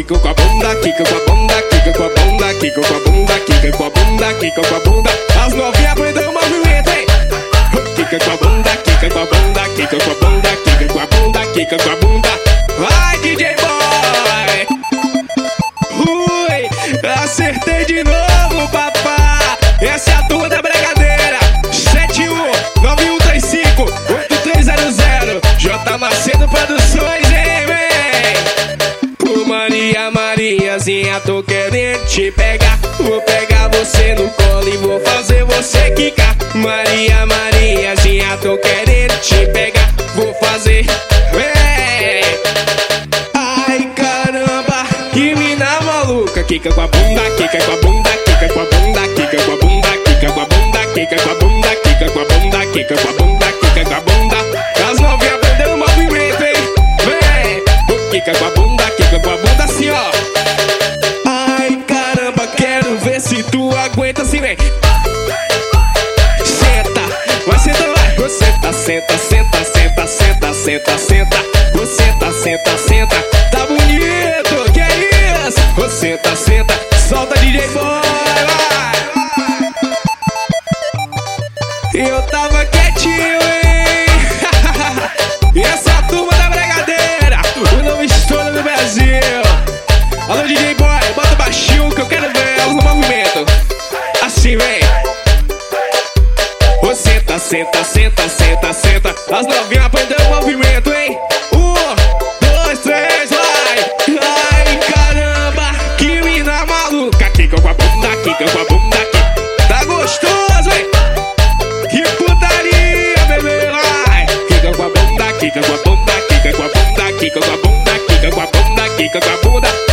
quica com a bunda, quica com a bunda, quica com a bunda, quica com a bunda, quica com a bunda, quica com a bunda. As novinhas aprendem o movimento, hein? Quica com a bunda, quica com a bunda, quica com a bunda, quica com a bunda, quica com a bunda. Vai, DJ Boy! Ui, acertei de novo, papá. Essa é a turma da Bregadeira. 7191358300. J Macedo Produções, hein, vem? Ô Maria, Mariazinha, tô querendo te pegar. Vou pegar você no colo e vou fazer você quicar. Maria, Mariazinha, tô querendo te pegar. Vou fazer, vem! Ai, caramba, que mina maluca. Quica com a bunda, quica com a bunda, quica com a bunda, quica com a bunda, quica com a bunda, quica com a bunda, quica com a bunda, quica com a bunda, quica com a bunda. As novinhas aprendendo o movimento, hein? Vem! Quica com a bunda, quica com a bunda assim, ó. Ai, caramba, quero ver se tu aguenta assim, vem. Senta, vai sentar, vai. Você tá, senta, senta, senta, senta, senta, senta. Você tá, senta, senta. Tá bonito, que é isso? Você tá, senta, solta DJ Boy, vai. Eu tava quietinho, hein? E essa turma da Bregadeira, o nome estoura no Brasil. Alô DJ Boy, bota baixinho que eu quero ver elas no movimento. Assim, vem. Você tá, senta, senta, senta, senta. As novinhas aprenderam o movimento, hein? 1, 2, 3, vai! Ai, caramba, que mina maluca. Quica com a bunda, quica com a bunda, quica. Tá gostoso, hein? Que putaria, bebê, vai! Quica com a bunda, quica com a bunda, quica com a bunda, quica com a bunda, quica com a bunda, quica com a bunda.